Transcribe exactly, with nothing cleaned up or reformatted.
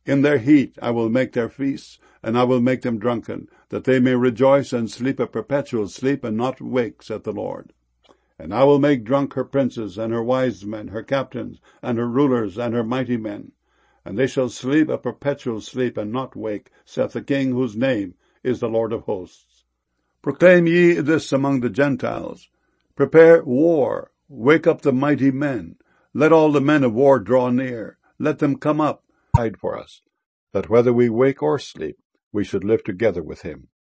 In their heat I will make their feasts, and I will make them drunken, that they may rejoice and sleep a perpetual sleep, and not wake, saith the Lord. And I will make drunk her princes, and her wise men, her captains, and her rulers, and her mighty men. And they shall sleep a perpetual sleep, and not wake, saith the King, whose name is the Lord of hosts. Proclaim ye this among the Gentiles. Prepare war, wake up the mighty men. Let all the men of war draw near. Let them come up, hide for us, that whether we wake or sleep, we should live together with him.